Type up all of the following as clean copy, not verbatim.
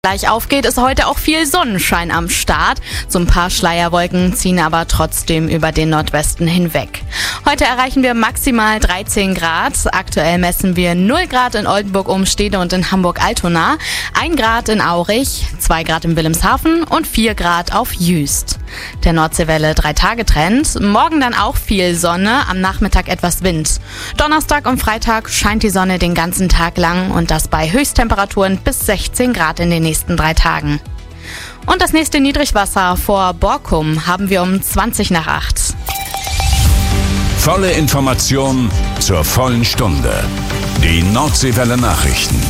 gleich aufgeht, ist heute auch viel Sonnenschein am Start. So ein paar Schleierwolken ziehen aber trotzdem über den Nordwesten hinweg. Heute erreichen wir maximal 13 Grad. Aktuell messen wir 0 Grad in Oldenburg-Umstede und in Hamburg-Altona, 1 Grad in Aurich, 2 Grad in Wilhelmshaven und 4 Grad auf Jüst. Der Nordseewelle 3-Tage-Trend. Morgen dann auch viel Sonne, am Nachmittag etwas Wind. Donnerstag und Freitag scheint die Sonne den ganzen Tag lang und das bei Höchsttemperaturen bis 16 Grad in den nächsten 3 Tagen. Und das nächste Niedrigwasser vor Borkum haben wir um 20 nach 8. Volle Information zur vollen Stunde. Die Nordseewelle Nachrichten.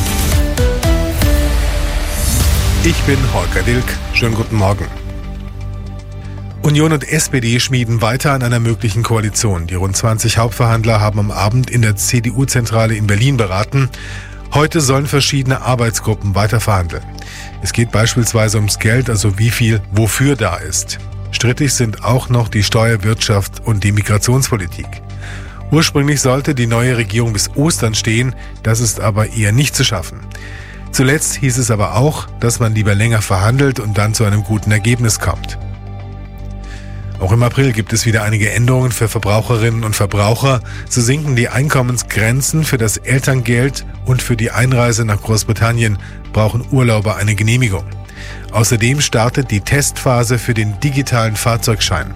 Ich bin Holger Dilk. Schönen guten Morgen. Union und SPD schmieden weiter an einer möglichen Koalition. Die rund 20 Hauptverhandler haben am Abend in der CDU-Zentrale in Berlin beraten. Heute sollen verschiedene Arbeitsgruppen weiter verhandeln. Es geht beispielsweise ums Geld, also wie viel wofür da ist. Strittig sind auch noch die Steuerwirtschaft und die Migrationspolitik. Ursprünglich sollte die neue Regierung bis Ostern stehen, das ist aber eher nicht zu schaffen. Zuletzt hieß es aber auch, dass man lieber länger verhandelt und dann zu einem guten Ergebnis kommt. Auch im April gibt es wieder einige Änderungen für Verbraucherinnen und Verbraucher. So sinken die Einkommensgrenzen für das Elterngeld und für die Einreise nach Großbritannien brauchen Urlauber eine Genehmigung. Außerdem startet die Testphase für den digitalen Fahrzeugschein.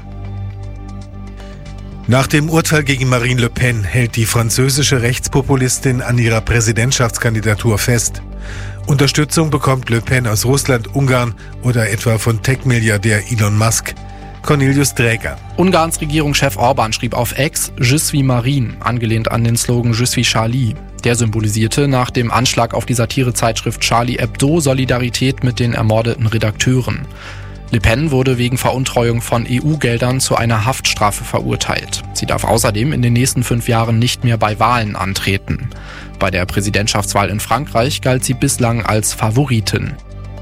Nach dem Urteil gegen Marine Le Pen hält die französische Rechtspopulistin an ihrer Präsidentschaftskandidatur fest. Unterstützung bekommt Le Pen aus Russland, Ungarn oder etwa von Tech-Milliardär Elon Musk. Cornelius Dräger. Ungarns Regierungschef Orban schrieb auf X Je suis Marine, angelehnt an den Slogan Je suis Charlie. Der symbolisierte nach dem Anschlag auf die Satirezeitschrift Charlie Hebdo Solidarität mit den ermordeten Redakteuren. Le Pen wurde wegen Veruntreuung von EU-Geldern zu einer Haftstrafe verurteilt. Sie darf außerdem in den nächsten 5 Jahren nicht mehr bei Wahlen antreten. Bei der Präsidentschaftswahl in Frankreich galt sie bislang als Favoritin.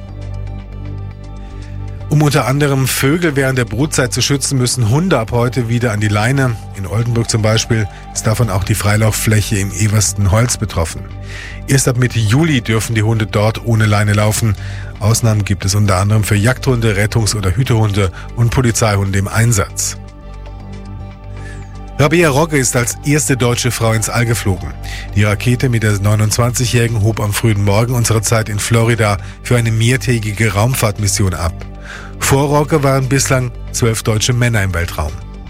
Um unter anderem Vögel während der Brutzeit zu schützen, müssen Hunde ab heute wieder an die Leine. In Oldenburg zum Beispiel ist davon auch die Freilauffläche im Eversten-Holz betroffen. Erst ab Mitte Juli dürfen die Hunde dort ohne Leine laufen. Ausnahmen gibt es unter anderem für Jagdhunde, Rettungs- oder Hütehunde und Polizeihunde im Einsatz. Rabea Rogge ist als erste deutsche Frau ins All geflogen. Die Rakete mit der 29-Jährigen hob am frühen Morgen unserer Zeit in Florida für eine mehrtägige Raumfahrtmission ab. Vor Rogge waren bislang 12 deutsche Männer im Weltraum.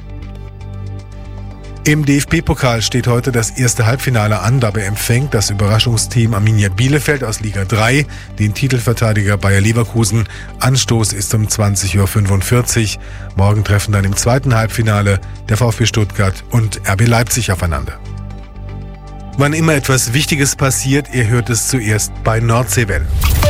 Im DFB-Pokal steht heute das erste Halbfinale an. Dabei empfängt das Überraschungsteam Arminia Bielefeld aus Liga 3 den Titelverteidiger Bayer Leverkusen. Anstoß ist um 20:45 Uhr. Morgen treffen dann im zweiten Halbfinale der VfB Stuttgart und RB Leipzig aufeinander. Wann immer etwas Wichtiges passiert, ihr hört es zuerst bei Nordseewelle.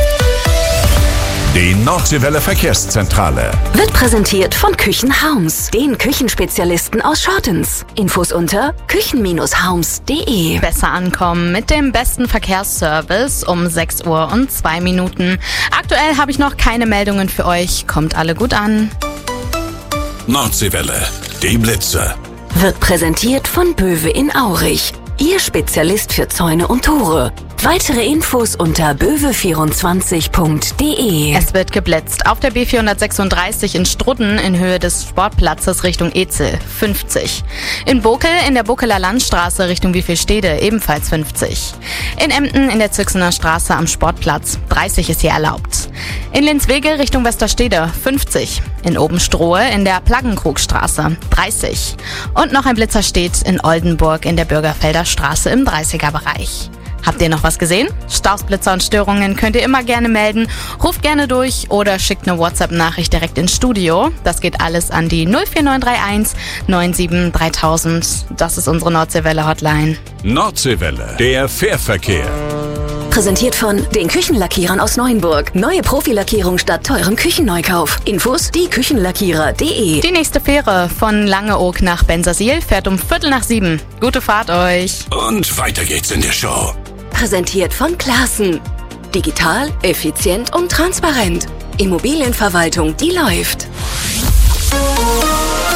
Die Nordseewelle Verkehrszentrale wird präsentiert von Küchenhaus, den Küchenspezialisten aus Schortens. Infos unter küchen-haus.de. Besser ankommen mit dem besten Verkehrsservice um 6 Uhr und 2 Minuten. Aktuell habe ich noch keine Meldungen für euch. Kommt alle gut an. Nordseewelle, die Blitze. Wird präsentiert von Böwe in Aurich. Ihr Spezialist für Zäune und Tore. Weitere Infos unter böwe24.de. Es wird geblitzt. Auf der B436 in Strudden in Höhe des Sportplatzes Richtung Ezel 50. In Bokel in der Bokeler Landstraße Richtung Wievielstede ebenfalls 50. In Emden in der Züchsener Straße am Sportplatz 30 ist hier erlaubt. In Linswege Richtung Westerstede 50. In Obenstrohe in der Plaggenkrugstraße 30. Und noch ein Blitzer steht in Oldenburg in der Bürgerfelder Straße im 30er-Bereich. Habt ihr noch was gesehen? Staus, Blitzer und Störungen könnt ihr immer gerne melden. Ruft gerne durch oder schickt eine WhatsApp-Nachricht direkt ins Studio. Das geht alles an die 04931 97 3000. Das ist unsere Nordseewelle-Hotline. Nordseewelle, der Fährverkehr. Präsentiert von den Küchenlackierern aus Neuenburg. Neue Profilackierung statt teurem Küchenneukauf. Infos dieküchenlackierer.de. Die nächste Fähre von Langeoog nach Bensersiel fährt um 6:45. Gute Fahrt euch. Und weiter geht's in der Show. Präsentiert von Classen. Digital, effizient und transparent. Immobilienverwaltung, die läuft.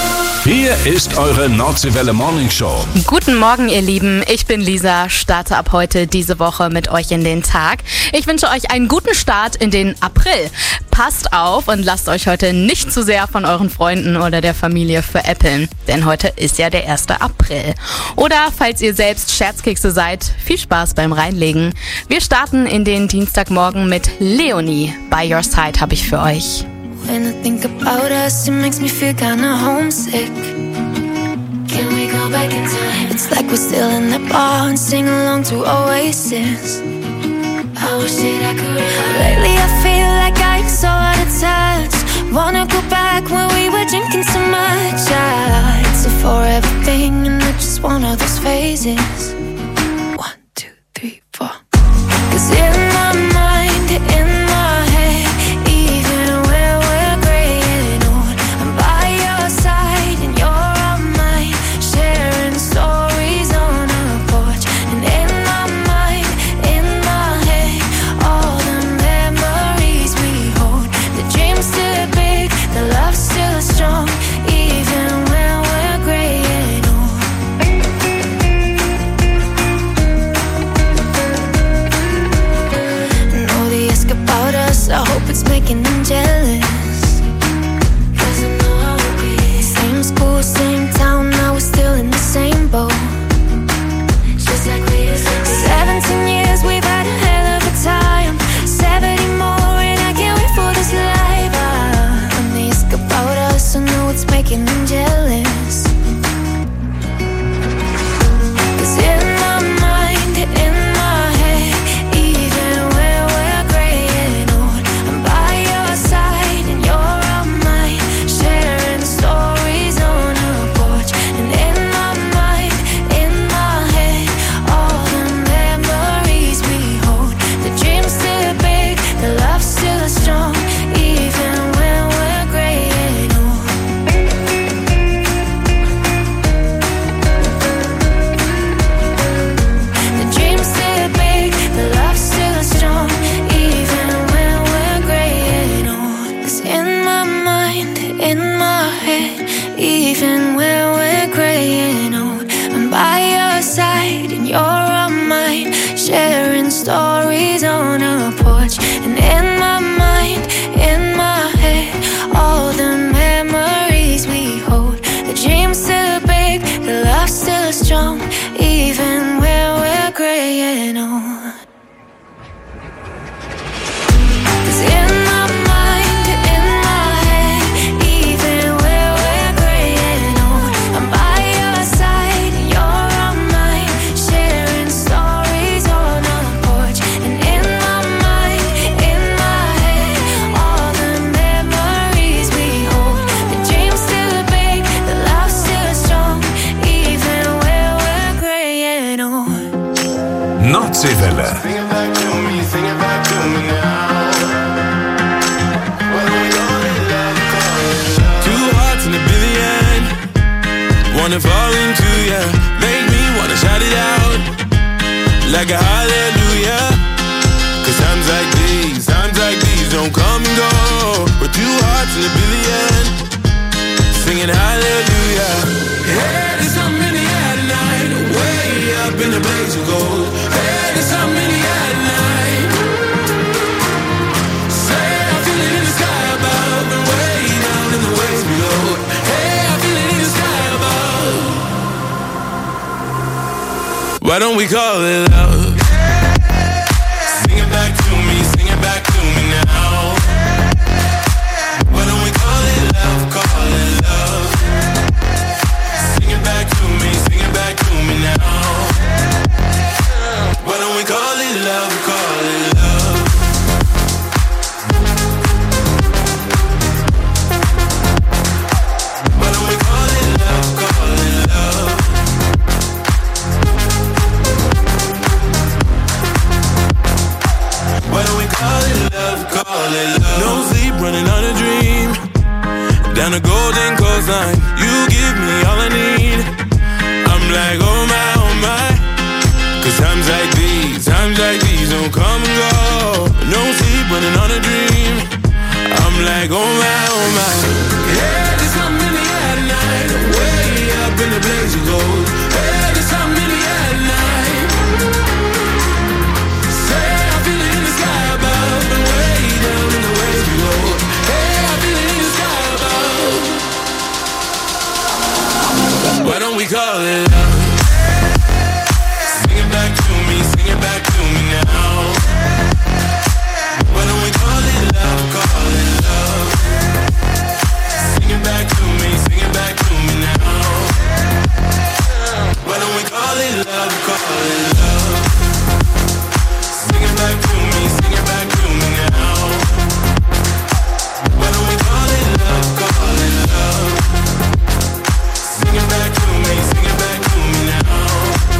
Hier ist eure Nordseewelle Morning Show. Guten Morgen, ihr Lieben. Ich bin Lisa, starte ab heute diese Woche mit euch in den Tag. Ich wünsche euch einen guten Start in den April. Passt auf und lasst euch heute nicht zu sehr von euren Freunden oder der Familie veräppeln, denn heute ist ja der 1. April. Oder falls ihr selbst Scherzkekse seid, viel Spaß beim Reinlegen. Wir starten in den Dienstagmorgen mit Leonie. By Your Side habe ich für euch. When I think about us, it makes me feel kinda homesick. Can we go back in time? It's like we're still in the bar and sing along to Oasis. I wish that I could. Lately I feel like I'm so out of touch. Wanna go back when we were drinking so much. It's a forever thing and I just want all those phases. 1, 2, 3, 4. 'Cause in my mind, in my head, even when we're graying old, I'm by your side and you're on mine, sharing stories on a porch. And in my mind, in my head, all the memories we hold. The dream's still big, the love's still strong, even when we're graying old. And all they ask about us, I hope it's making them jealous. 'Cause I know how it be. Same school, same town, now we're still in the same boat. Just like we used to be. 17 years, we've had a hell of a time. 70 more and I can't wait for this life. When they ask about us, I know it's making them jealous. 'Cause in my mind, in my head, even when we're graying old, I'm by your side and you're on mine, sharing stories on a porch. And in my mind, in my head, all the memories we hold. The dream's still big, the love's still strong, even when we're graying old. The dream's still big, the love's still strong, even when we're graying old. 'Cause in my mind, in my head, even when we're graying old, I'm by your side and you're on mine, sharing stories on a porch. And in my mind, in my head, all the memories we hold. The dream's still big, the love's still strong, even when we're graying old. 'Cause in my mind, in my head, even when we're graying old, I'm by your side and you're on mine, sharing stories on a porch. And in my mind, in my head, all the memories we hold. The dream's still big, the love's still strong, even when we're graying old. Nordseewelle. Sing it back to me, sing it back to me now. What do we call it, love, call it love. 2 hearts in a billion, wanna fall into ya, make me wanna shout it out like a hallelujah. 'Cause times like these don't come and go. We're 2 hearts in a billion, singing hallelujah. Hey, there's something in the air tonight, way up in the blaze of gold. Hey, there's something in the air tonight. Say I feel it in the sky above and way down in the waves below. Hey, I feel it in the sky above. Why don't we call it love? Sing it back to me, sing it back to me now. Why don't we call it love, call it love? Sing it back to me, sing it back to me now. Why don't we call it love, call it love? Why don't we call it love, call it love? Why don't we call it love, call it love? No sleep, running on a dream, down a golden coastline. You give me all I need. I'm like, oh my. 'Cause times like these don't come and go. No sleep, running on a dream. I'm like, oh my. Yeah, there's something in the air tonight. up in a blaze of gold. Hey, there's something in the air tonight. Say I feel it in the sky above, and way down in the waves below. Hey, I feel it in the sky above. Why don't we call it love? Sing it back to me, sing it back to me now. Why don't we call it love, call it love? Sing it back to me, sing it back to me now. Why don't we call it love, call it love? Sing it back to me, sing it back to me now. Why don't we call it love, call it love? Sing it back to me, sing it back to me now.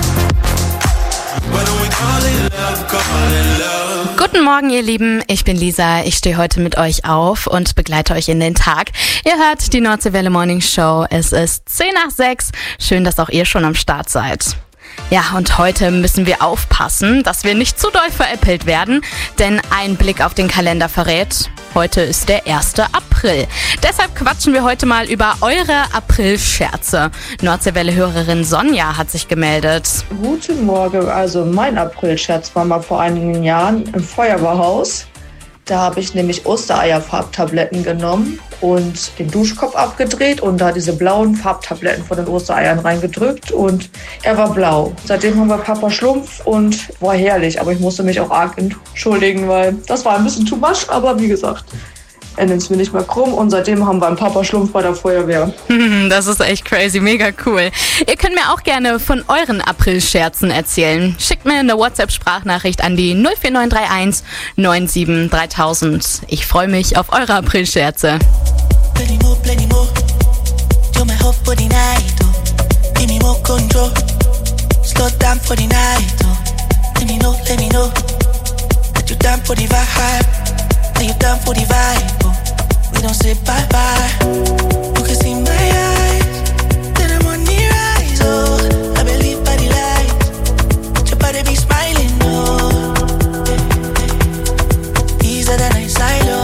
Why don't we call it love, call it love? Guten Morgen, ihr Lieben. Ich bin Lisa. Ich stehe heute mit euch auf und begleite euch in den Tag. Ihr hört die Nordseewelle Morning Show. Es ist 5:10. Schön, dass auch ihr schon am Start seid. Ja, und heute müssen wir aufpassen, dass wir nicht zu doll veräppelt werden, denn ein Blick auf den Kalender verrät, heute ist der 1. April. Deshalb quatschen wir heute mal über eure April-Scherze. Nordseewelle-Hörerin Sonja hat sich gemeldet. Guten Morgen, also mein April-Scherz war mal vor einigen Jahren im Feuerwehrhaus. Da habe ich nämlich Ostereierfarbtabletten genommen und den Duschkopf abgedreht und da diese blauen Farbtabletten von den Ostereiern reingedrückt und er war blau. Seitdem haben wir Papa Schlumpf und war herrlich, aber ich musste mich auch arg entschuldigen, weil das war ein bisschen too much, aber wie gesagt, er nimmt es mir nicht mehr krumm und seitdem haben wir einen Papa Schlumpf bei der Feuerwehr. Das ist echt crazy, mega cool. Ihr könnt mir auch gerne von euren April-Scherzen erzählen. Schickt mir eine WhatsApp-Sprachnachricht an die 04931 97 3000. Ich freue mich auf eure April-Scherze. Plenty more. You're my hope for the night, oh. Give me more control. Slow down for the night, oh. Let me know. That you down for the vibe. Are you down for the vibe, oh. We don't say bye-bye. You can see my eyes, then I'm on the rise, oh. I believe by the light, your body be smiling, oh. Easier than I silo.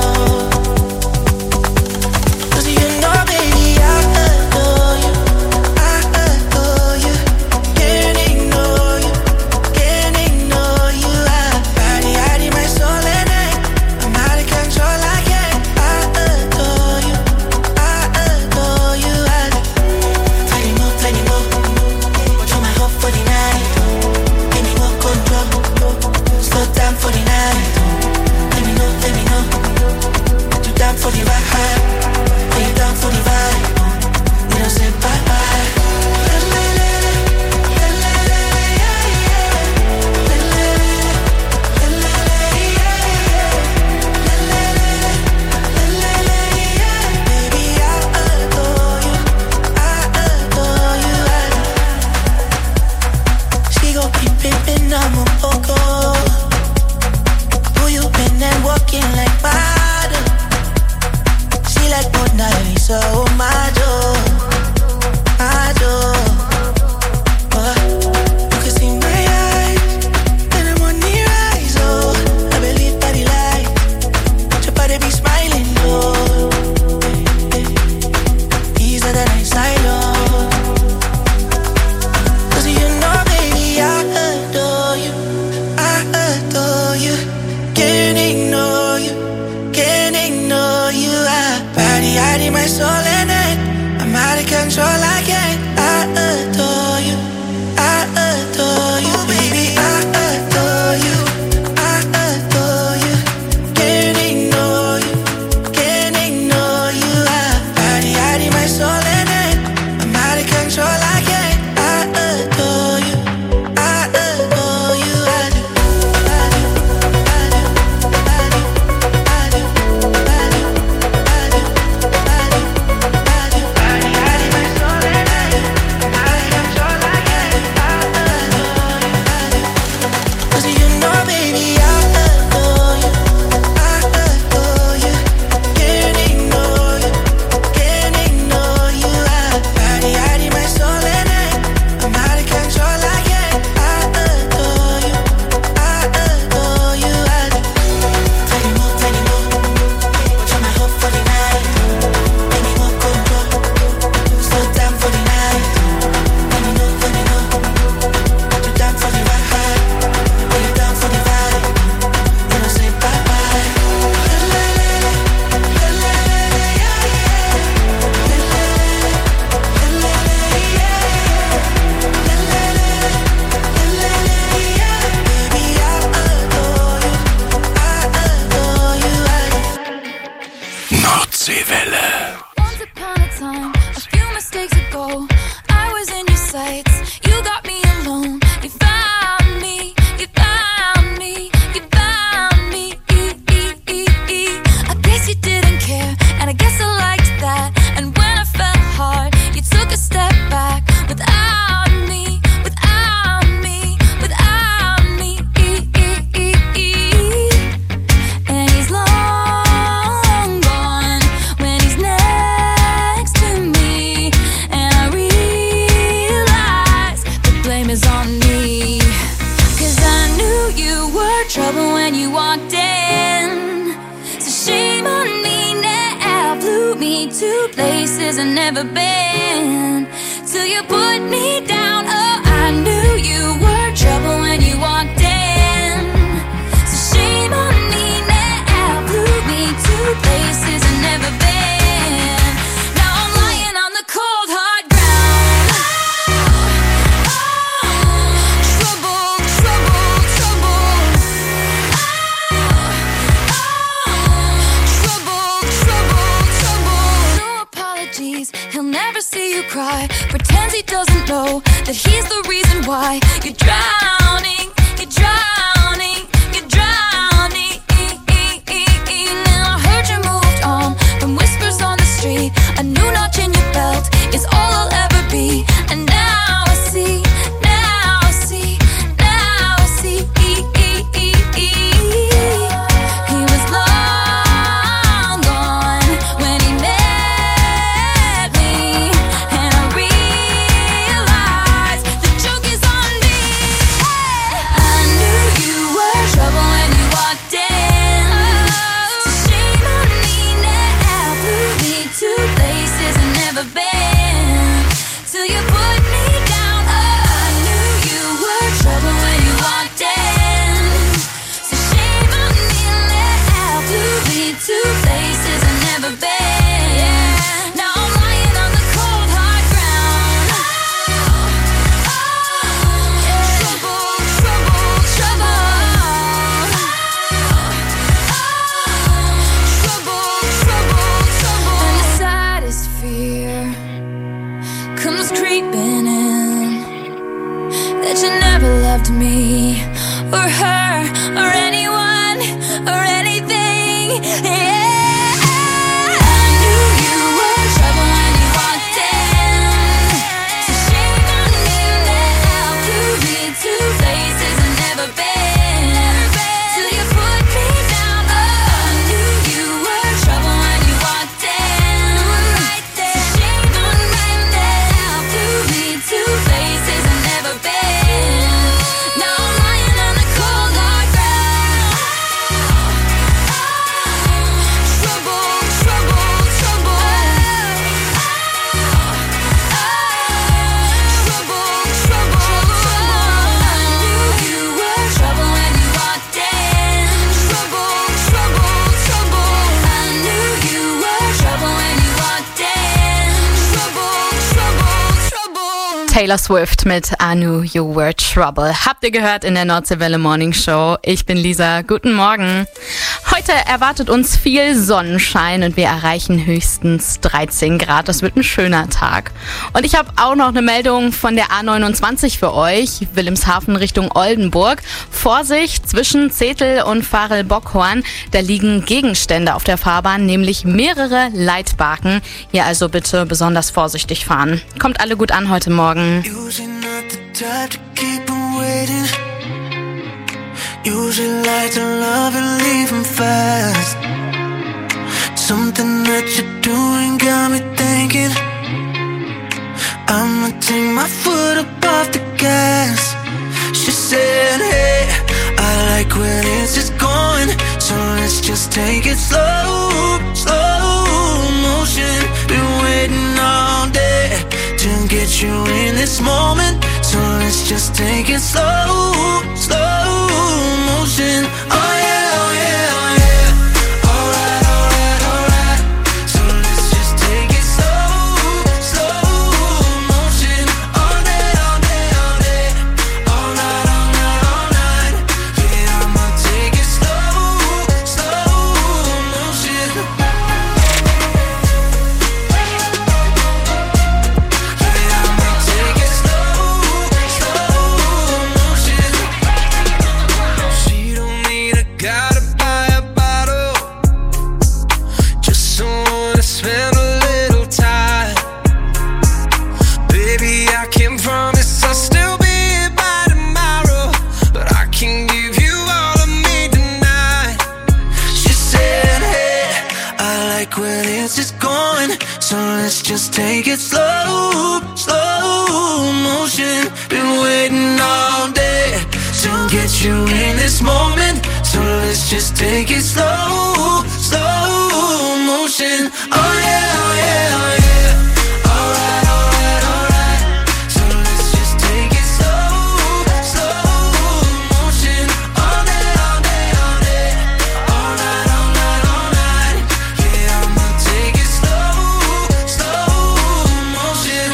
Nordseewelle. Once upon a time, a few mistakes ago, I was in your sights. You got me alone. You found me. You found me. You found me. I guess you didn't care, and I guess I liked that. And when I fell hard, you took a step back without me. Without me. Without me. And he's long gone when he's next to me. And I realize the blame is on me. 'Cause I knew you were trouble when you walked in. So shame on me now. Flew me to places I've never been. Till you put me down. Oh, I knew you were trouble when you walked in. So shame on me now. Flew me to places I've never been. Now I'm lying on the cold hard ground. Trouble, trouble, trouble. Trouble, trouble, trouble. No apologies, he'll never see you cry. Pretends he doesn't know that he's the reason why you're drowning, you're drowning, you're drowning. Now I heard you moved on from whispers on the street. A new notch in your belt is all I'll ever be. And now I see, now I see, now I see. He was long gone when he met me. And I realized the joke is on me. I knew you were trouble when you walked in. So shame on me now. Flew me to places I've never been. Till you put me down. Oh, I knew you were trouble when you walked in. So shame on me now. Flew me to places I've never been. Now I'm lying on the cold hard ground. Trouble, trouble, trouble. Trouble, trouble, trouble. And the saddest fear comes creeping in, that you never loved me or her or anyone or anything. Yeah. I knew you were trouble when you walked in. So shame on me now. Flew me to places I've never been. Till you put me down. Oh, I knew you were trouble when you walked in. So shame on me now. Flew me to places I've never been. Now I'm lying on the cold hard ground. Trouble, trouble, trouble. Trouble, trouble, trouble. I knew you were trouble when you walked in. Trouble, trouble, trouble. I knew you were trouble when you walked in. Trouble, trouble, trouble. Taylor Swift mit I Knew You Were Trouble. Habt ihr gehört in der Nordseewelle Morning Show. Ich bin Lisa. Guten Morgen. Heute erwartet uns viel Sonnenschein und wir erreichen höchstens 13 Grad. Das wird ein schöner Tag. Und ich habe auch noch eine Meldung von der A29 für euch. Wilhelmshaven Richtung Oldenburg. Vorsicht, zwischen Zetel und Farel-Bockhorn. Da liegen Gegenstände auf der Fahrbahn, nämlich mehrere Leitbarken. Hier also bitte besonders vorsichtig fahren. Kommt alle gut an heute Morgen. Usually not the type to keep 'em waiting. Usually like to love and leave 'em fast. Something that you're doing got me thinking I'ma take my foot up off the gas. She said, hey, I like when it's just going, so let's just take it slow, slow motion. Been waiting all day to get you in this moment, so let's just take it slow, slow motion. Oh yeah, oh yeah, oh yeah. Alright, alright, alright. So let's just take it slow, slow motion. All day, all day, all day. All night, all night, all night. Yeah, I'ma take it slow, slow motion. spend a little time. Baby, I can promise I'll still be here by tomorrow, but I can give you all of me tonight. She said, hey, I like where this is going, so let's just take it slow, slow motion. Been waiting all day to get you in this moment, so let's just take it slow, slow motion. Oh yeah, oh yeah, oh yeah. Alright, alright, alright. So let's just take it slow, slow motion. All day, all day, all day. All night, all night, all night. Yeah, I'ma take it slow, slow motion.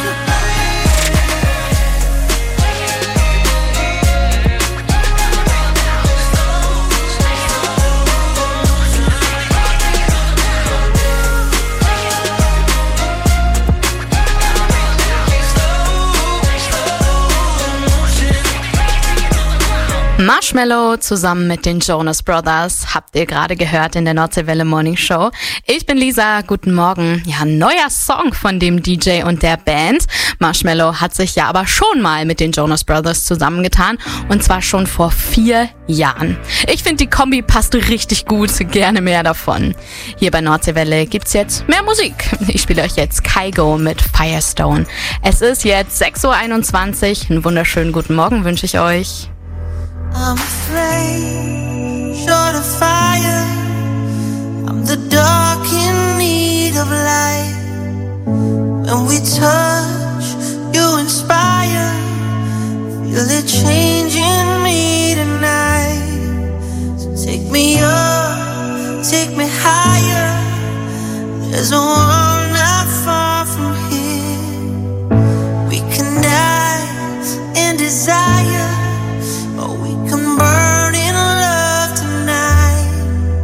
Marshmello zusammen mit den Jonas Brothers habt ihr gerade gehört in der Nordseewelle Morning Show. Ich bin Lisa, guten Morgen. Ja, ein neuer Song von dem DJ und der Band. Marshmello hat sich ja aber schon mal mit den Jonas Brothers zusammengetan und zwar schon vor 4 Jahren. Ich finde, die Kombi passt richtig gut, gerne mehr davon. Hier bei Nordseewelle gibt's jetzt mehr Musik. Ich spiele euch jetzt Kygo mit Firestone. Es ist jetzt 6:21 Uhr. Einen wunderschönen guten Morgen wünsche ich euch. I'm afraid, short of fire. I'm the dark in need of light. When we touch, you inspire. Feel it changing me tonight. So take me up, take me higher. There's a world not far from here. We can dance in desire. Oh, we can burn in love tonight.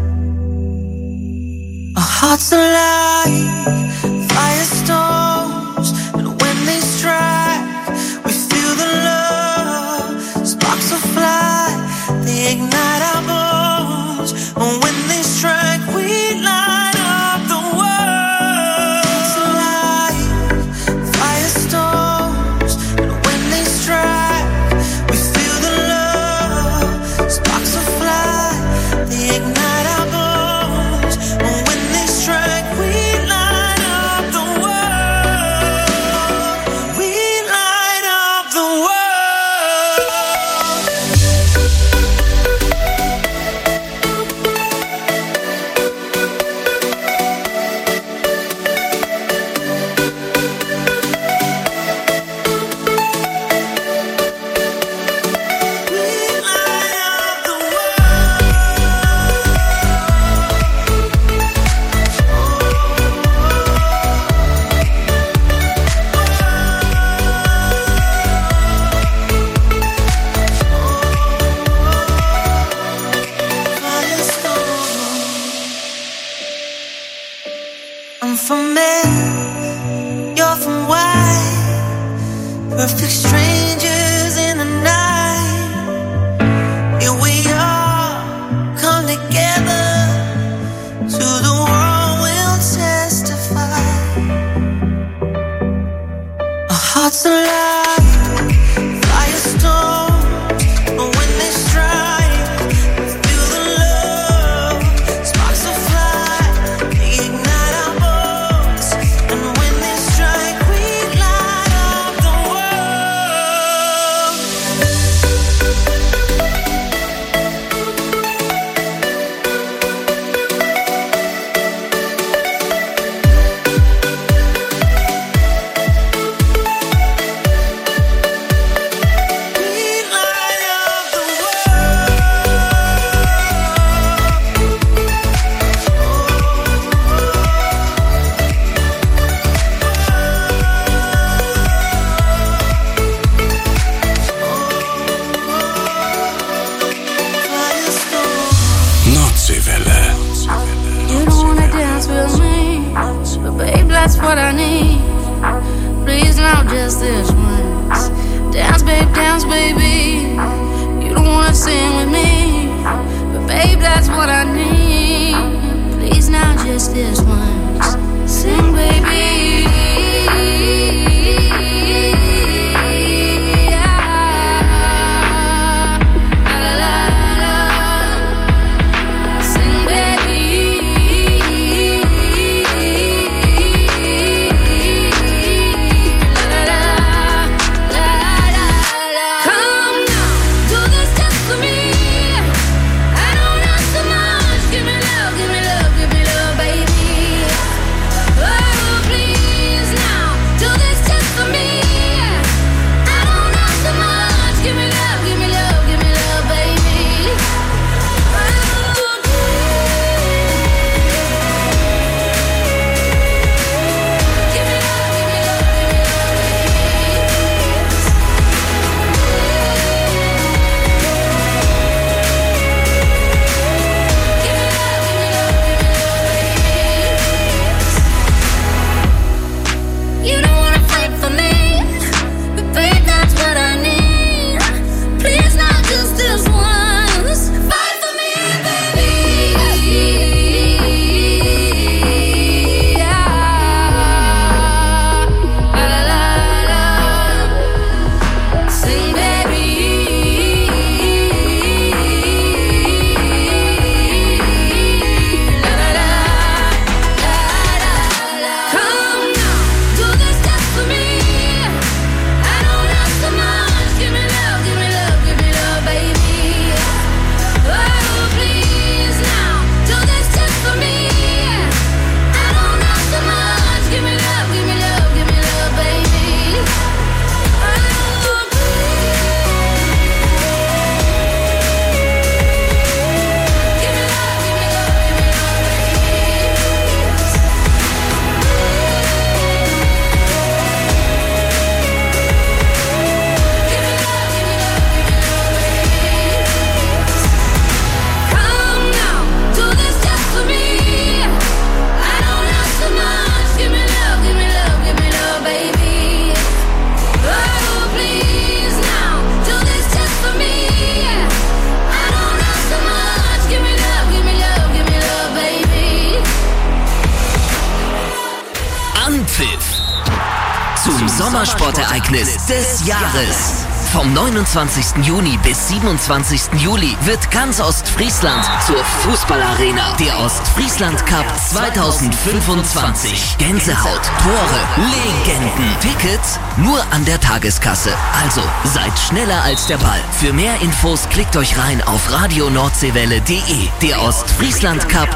Our hearts alive, firestones, and when they strike, we feel the love. Sparks will fly, they ignite our bones. And when they strike, we light up the world. Hearts alive, firestones, and when they strike, we feel the love. Sparks will fly, they ignite our bones. And when they strike, we light up the world. We light up the world. We light up the I'm from men, you're from white. Perfect strangers in the night. Here we are, come together. To the world we'll testify. Our hearts alive, firestones. But when they strike, we feel the love. Sparks will fly, they ignite our bones. And when they strike, we light up the world. We light up the Nordseewelle. You don't wanna dance with me, but babe, that's what I need. Please now, just this once. Dance, baby. You don't wanna sing with me, but babe, that's what I need. Please now, just this once. Sing Anpfiff zum Sommersportereignis des Jahres. Vom 29. Juni bis 27. Juli wird ganz Ostfriesland zur Fußballarena. Der Ostfriesland Cup 2025. Gänsehaut, Tore, Legenden. Tickets nur an der Tageskasse. Also seid schneller als der Ball. Für mehr Infos klickt euch rein auf radionordseewelle.de. Der Ostfriesland Cup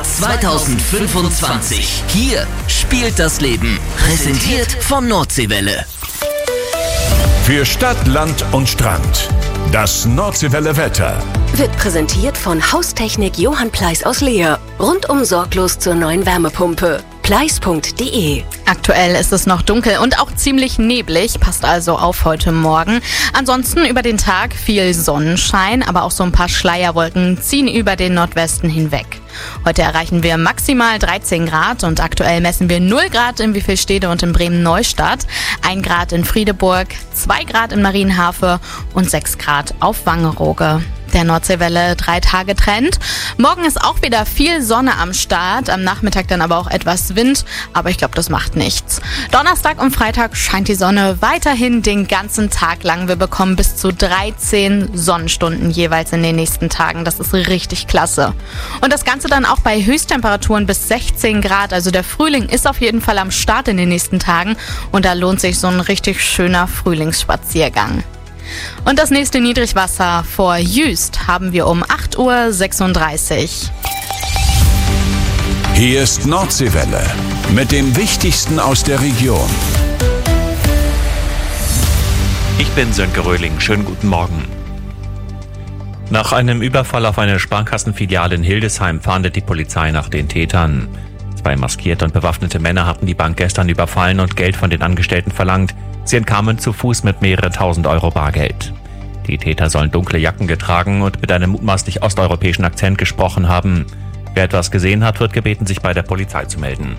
2025. Hier spielt das Leben. Präsentiert von Nordseewelle. Für Stadt, Land und Strand. Das Nordseewelle Wetter. Wird präsentiert von Haustechnik Johann Pleiss aus Leer. Rundum sorglos zur neuen Wärmepumpe. Pleiss.de. Aktuell ist es noch dunkel und auch ziemlich neblig, passt also auf heute Morgen. Ansonsten über den Tag viel Sonnenschein, aber auch so ein paar Schleierwolken ziehen über den Nordwesten hinweg. Heute erreichen wir maximal 13 Grad und aktuell messen wir 0 Grad in Wievielstede und in Bremen-Neustadt, 1 Grad in Friedeburg, 2 Grad in Marienhafe und 6 Grad auf Wangerooge. Der Nordseewelle 3 Tage Trend. Morgen ist auch wieder viel Sonne am Start, am Nachmittag dann aber auch etwas Wind, aber ich glaube, das macht nichts. Donnerstag und Freitag scheint die Sonne weiterhin den ganzen Tag lang. Wir bekommen bis zu 13 Sonnenstunden jeweils in den nächsten Tagen. Das ist richtig klasse. Und das Ganze dann auch bei Höchsttemperaturen bis 16 Grad. Also der Frühling ist auf jeden Fall am Start in den nächsten Tagen und da lohnt sich so ein richtig schöner Frühlingsspaziergang. Und das nächste Niedrigwasser vor Jüst haben wir um 8:36 Uhr. Hier ist Nordseewelle mit dem Wichtigsten aus der Region. Ich bin Sönke Röhling. Schönen guten Morgen. Nach einem Überfall auf eine Sparkassenfiliale in Hildesheim fahndet die Polizei nach den Tätern. 2 maskierte und bewaffnete Männer hatten die Bank gestern überfallen und Geld von den Angestellten verlangt. Sie entkamen zu Fuß mit mehreren tausend Euro Bargeld. Die Täter sollen dunkle Jacken getragen und mit einem mutmaßlich osteuropäischen Akzent gesprochen haben. Wer etwas gesehen hat, wird gebeten, sich bei der Polizei zu melden.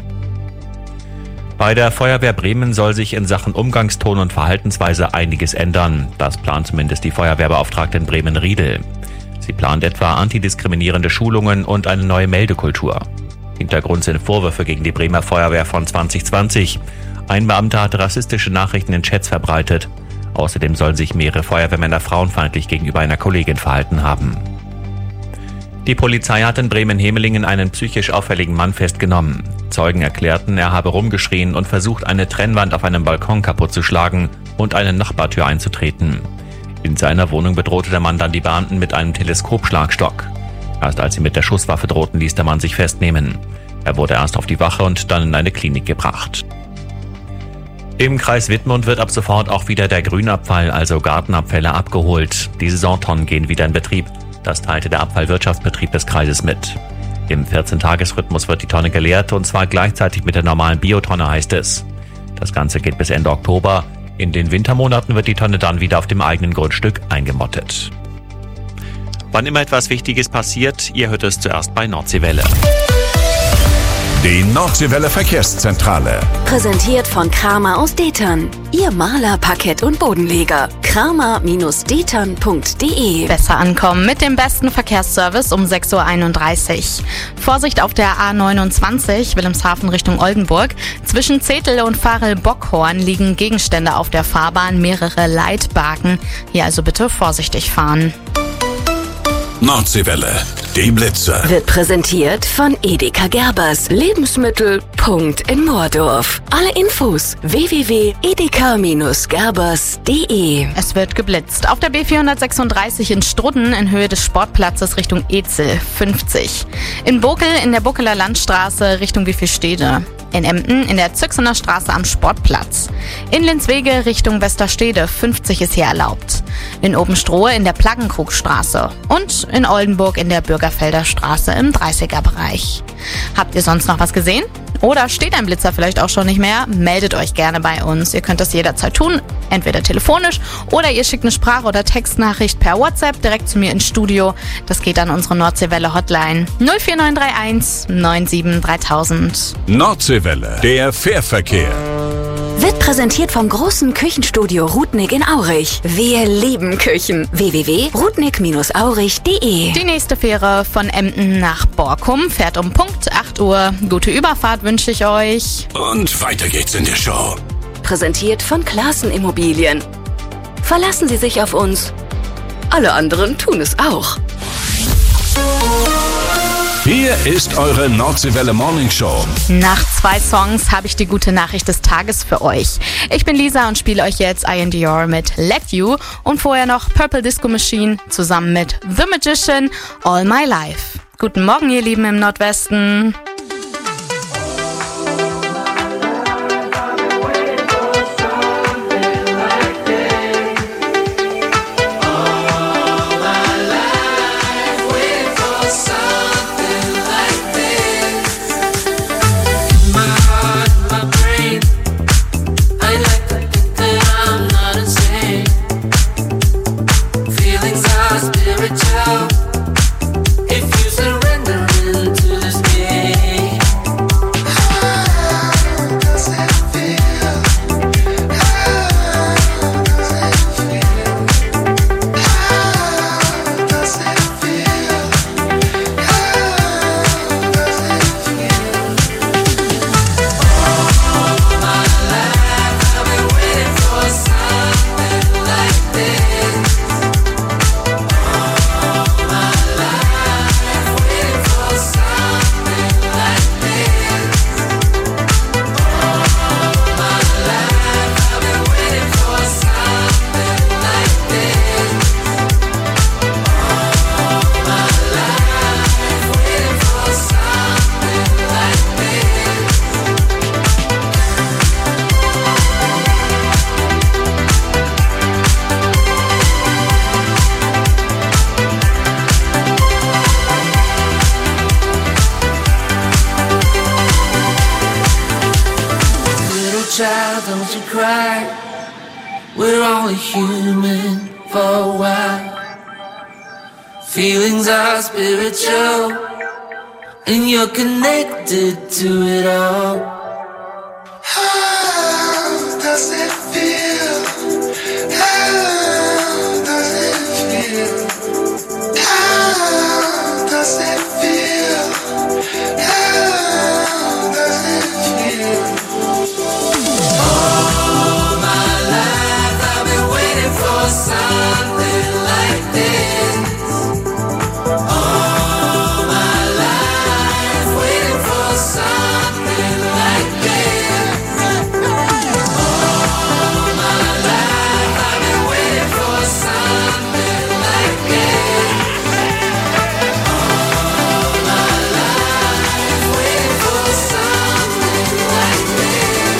Bei der Feuerwehr Bremen soll sich in Sachen Umgangston und Verhaltensweise einiges ändern. Das plant zumindest die Feuerwehrbeauftragte in Bremen-Riedel. Sie plant etwa antidiskriminierende Schulungen und eine neue Meldekultur. Hintergrund sind Vorwürfe gegen die Bremer Feuerwehr von 2020. Ein Beamter hat rassistische Nachrichten in Chats verbreitet. Außerdem sollen sich mehrere Feuerwehrmänner frauenfeindlich gegenüber einer Kollegin verhalten haben. Die Polizei hat in Bremen-Hemelingen einen psychisch auffälligen Mann festgenommen. Zeugen erklärten, er habe rumgeschrien und versucht, eine Trennwand auf einem Balkon kaputtzuschlagen und eine Nachbartür einzutreten. In seiner Wohnung bedrohte der Mann dann die Beamten mit einem Teleskopschlagstock. Erst als sie mit der Schusswaffe drohten, ließ der Mann sich festnehmen. Er wurde erst auf die Wache und dann in eine Klinik gebracht. Im Kreis Wittmund wird ab sofort auch wieder der Grünabfall, also Gartenabfälle, abgeholt. Die Saisontonnen gehen wieder in Betrieb. Das teilte der Abfallwirtschaftsbetrieb des Kreises mit. Im 14-Tages-Rhythmus wird die Tonne geleert und zwar gleichzeitig mit der normalen Biotonne, heißt es. Das Ganze geht bis Ende Oktober. In den Wintermonaten wird die Tonne dann wieder auf dem eigenen Grundstück eingemottet. Wann immer etwas Wichtiges passiert, ihr hört es zuerst bei Nordseewelle. Die Nordseewelle Verkehrszentrale. Präsentiert von Kramer aus Detern. Ihr Maler, Parkett und Bodenleger. Kramer-Detern.de. Besser ankommen mit dem besten Verkehrsservice um 6:31 Uhr. Vorsicht auf der A29 Wilhelmshaven Richtung Oldenburg. Zwischen Zetel und Farel-Bockhorn liegen Gegenstände auf der Fahrbahn, mehrere Leitbarken. Hier also bitte vorsichtig fahren. Nordseewelle, die Blitzer. Wird präsentiert von Edeka Gerbers. Lebensmittel. in Moordorf. Alle Infos www.edeka-gerbers.de. Es wird geblitzt. Auf der B436 in Strudden in Höhe des Sportplatzes Richtung Ezel 50. In Bokel in der Bokeler Landstraße Richtung Wievielstede. In Emden in der Züchsener Straße am Sportplatz. In Linswege Richtung Westerstede 50 ist hier erlaubt. In Obenstrohe in der Plaggenkrugstraße. Und in Oldenburg in der Bürgerfelder Straße im 30er-Bereich. Habt ihr sonst noch was gesehen? Oder steht ein Blitzer vielleicht auch schon nicht mehr? Meldet euch gerne bei uns. Ihr könnt das jederzeit tun, entweder telefonisch oder ihr schickt eine Sprach- oder Textnachricht per WhatsApp direkt zu mir ins Studio. Das geht an unsere Nordseewelle Hotline 04931 97 3000. Nordseewelle, der Fährverkehr. Wird präsentiert vom großen Küchenstudio Rudnick in Aurich. Wir lieben Küchen. www.rudnick-aurich.de. Die nächste Fähre von Emden nach Borkum fährt um Punkt 8 Uhr. Gute Überfahrt wünsche ich euch. Und weiter geht's in der Show. Präsentiert von Klaassen Immobilien. Verlassen Sie sich auf uns. Alle anderen tun es auch. Hier ist eure Nordseewelle Morning Show. Nach 2 Songs habe ich die gute Nachricht des Tages für euch. Ich bin Lisa und spiele euch jetzt Ian Dior mit Let You und vorher noch Purple Disco Machine zusammen mit The Magician, All My Life. Guten Morgen, ihr Lieben im Nordwesten. If you surrender into this game. child, don't you cry. We're only human for a while. Feelings are spiritual, and you're connected to it all. How does it feel? How does it feel? How does it feel? How does it feel? All my life I've been waiting for something like this. All my life waiting for something like this. All my life I've been waiting for something like this. All my life waiting for something like this.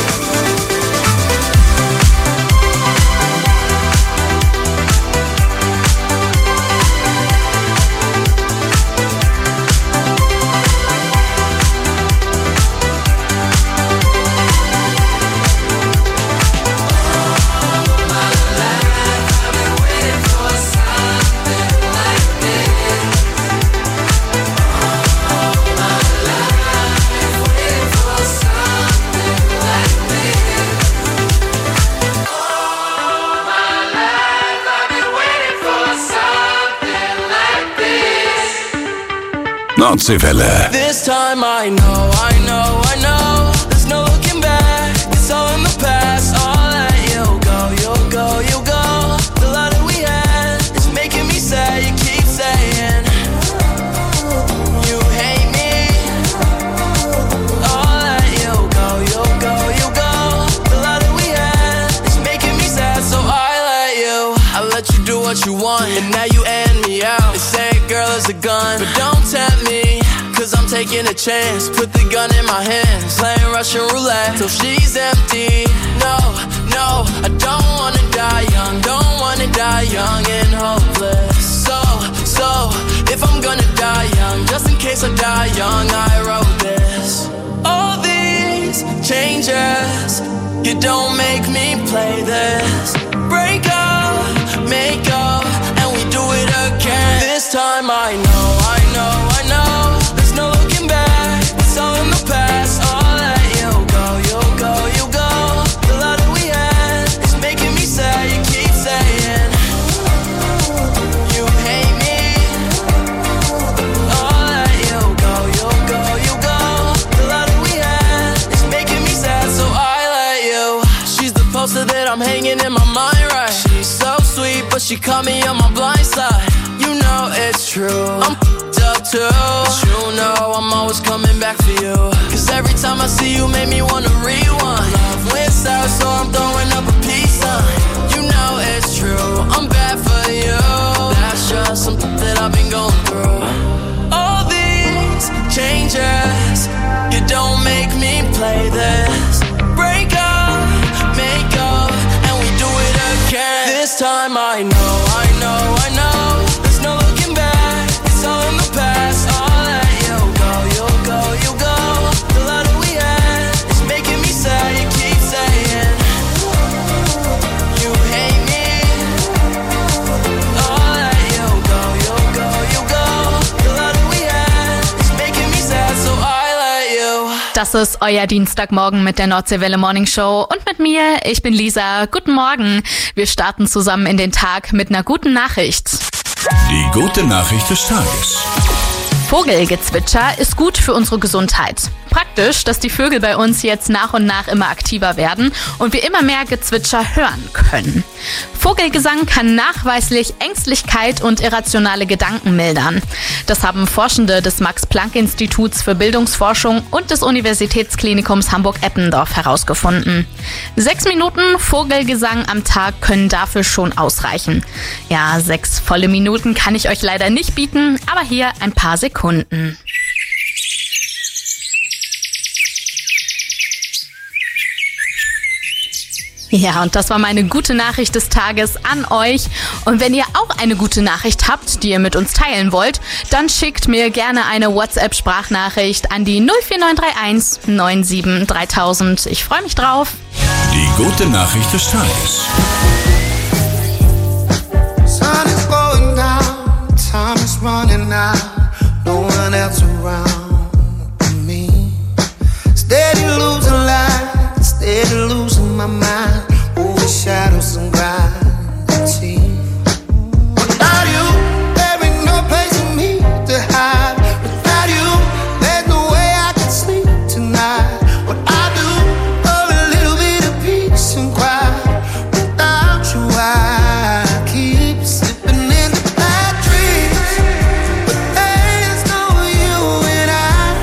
Nordseewelle. This time I know, there's no looking back, it's all in the past. I'll let you go. The love that we had is making me sad, you keep saying you hate me. I'll let you go. The love that we had is making me sad, so I let you do what you want, and now you end me out. They say a girl is a gun, but don't tempt me, cause I'm taking a chance. Put the gun in my hands, playing Russian roulette till she's empty. No, I don't wanna die young and hopeless. So, if I'm gonna die young, just in case I die young, I wrote this. All these changes, you don't make me play this. Break up, make up, and we do it again. This time I know, there's no looking back, it's all in the past. I'll let you go. The love she caught me on my blind side. You know it's true, I'm up too. But you know I'm always coming back for you. Cause every time I see you make me wanna rewind. Love wins out, so I'm throwing up a peace sign. You know it's true, I'm bad for you. That's just something that I've been going through. All these changes, you don't make me play this. Break up, make up, and we do it again. This time I know, there's no looking back, it's all in the past. I'll let you go, you go. The love that we had is making me sad, you keep saying you hate me. I'll let you go, you go. The love that we had is making me sad, so I let you. Das ist euer Dienstagmorgen mit der Nordseewelle Morning Show und mit mir, ich bin Lisa. Guten Morgen. Wir starten zusammen in den Tag mit einer guten Nachricht. Die gute Nachricht des Tages. Vogelgezwitscher ist gut für unsere Gesundheit. Praktisch, dass die Vögel bei uns jetzt nach und nach immer aktiver werden und wir immer mehr Gezwitscher hören können. Vogelgesang kann nachweislich Ängstlichkeit und irrationale Gedanken mildern. Das haben Forschende des Max-Planck-Instituts für Bildungsforschung und des Universitätsklinikums Hamburg-Eppendorf herausgefunden. 6 Minuten Vogelgesang am Tag können dafür schon ausreichen. Ja, 6 volle Minuten kann ich euch leider nicht bieten, aber hier ein paar Sekunden. Ja, und das war meine gute Nachricht des Tages an euch. Und wenn ihr auch eine gute Nachricht habt, die ihr mit uns teilen wollt, dann schickt mir gerne eine WhatsApp-Sprachnachricht an die 04931 97 3000. Ich freue mich drauf. Die gute Nachricht des Tages. Sun is going down, time is running out, no one else around me. Steady losing light, steady losing my mind, over shadows and gravity. Without you, there ain't no place for me to hide. Without you, there's no way I can sleep tonight. What I do, for a little bit of peace and quiet. Without you, I keep slipping into bad dreams. But there's no you and I.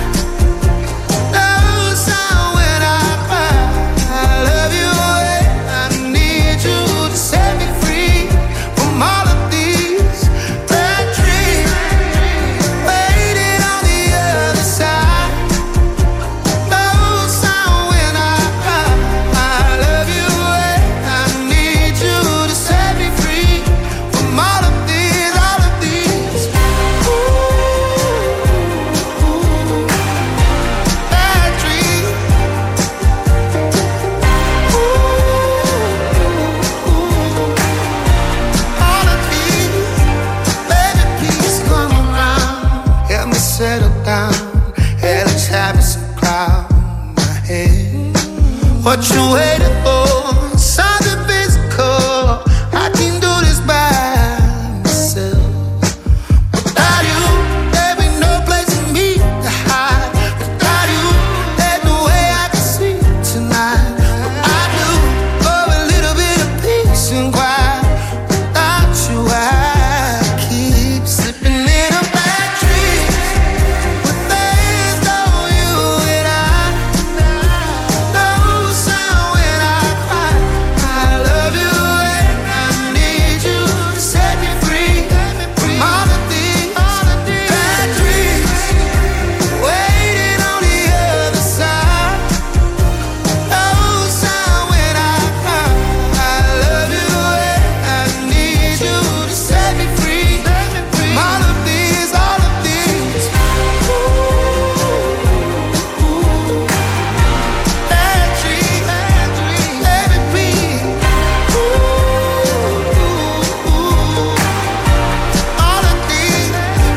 No sound when I cry. I love you and I need you to set me free from all of these bad dreams. Waiting on the other side. No sound when I cry. I love you and I need you to set me free from all of these bad dreams. All of these, baby, please come around. Help me settle down. Hellish habits and crowd my head. What you waiting for? Something physical. I can do this by myself. Without you, there ain't no place for me to hide. Without you, there's no way I can sleep tonight. What I do for a little bit of peace and quiet. Without you, I keep slipping into bad dreams. But there's no you and I. No sound when I cry. I love you and I need you to set me free from all of these bad dreams. Waiting on the other side. No sound when I cry. I love you and I need you to set me free from all of these bad dreams. Baby, please. All of these.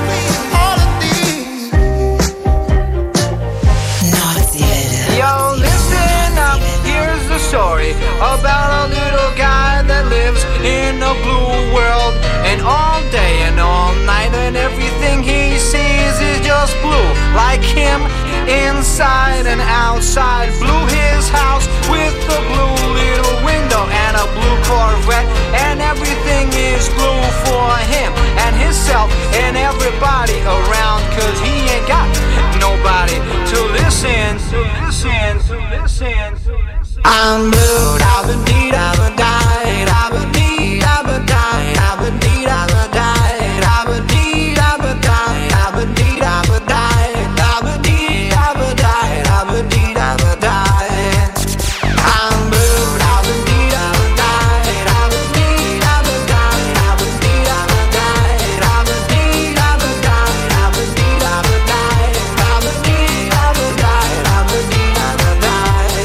Yo, listen up, here's the story about a little guy that lives in a blue world. And all day and all night, and everything he sees is just blue. Like him, inside and outside. Blew his house with a blue little window and a blue Corvette. And everything is blue. I'm blue, da ba dee da ba die, da ba dee da ba die, da ba dee da ba die, da ba dee da ba die, da ba dee da ba die, da ba dee da ba die, da ba dee da ba die. I'm blue, da ba dee da ba die, da ba dee da ba die, da ba dee da ba die, da ba dee da ba die, da ba dee da ba die, da ba dee da ba die, da ba dee da ba die.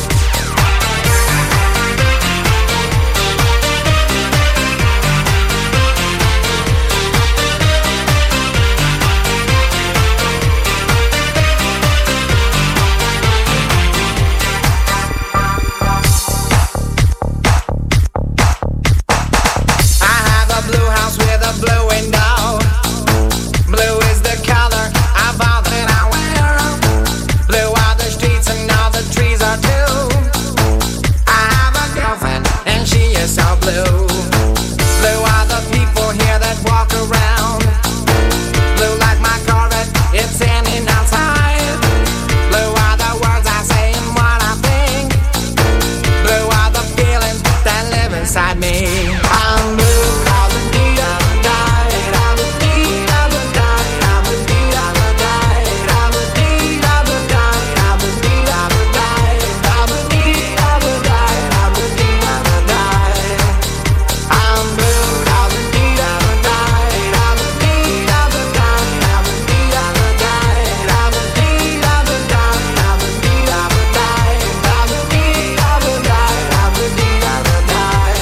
I have a blue house with a blue window. Blue is the color of all that I wear. Blue are the streets and all the trees are too. I have a girlfriend and she is so blue. Blue are the people here that walk around. Blue like my Corvette, it's standing outside. Blue are the words I say and what I think. Blue are the feelings that live inside me. I'm blue, da ba dee da ba die, da ba dee da ba die, da ba dee da ba die, da ba dee da ba die, da ba dee da ba die, da ba dee da ba die, da ba dee da ba die. I'm blue, da ba dee da ba die, da ba dee da ba die, da ba dee da ba die, da ba dee da ba die, da ba dee da ba die, da ba dee da ba die, da ba dee da ba die.